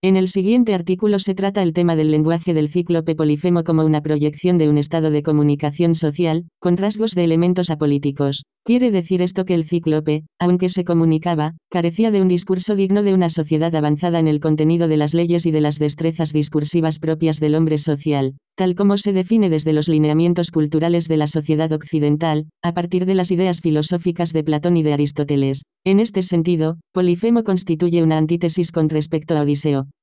En el siguiente artículo se trata el tema del lenguaje del cíclope Polifemo como una proyección de un estado de comunicación social, con rasgos de elementos apolíticos. Quiere decir esto que el cíclope, aunque se comunicaba, carecía de un discurso digno de una sociedad avanzada en el contenido de las leyes y de las destrezas discursivas propias del hombre social, tal como se define desde los lineamientos culturales de la sociedad occidental, a partir de las ideas filosóficas de Platón y de Aristóteles. En este sentido, Polifemo constituye una antítesis con respecto a Odiseo.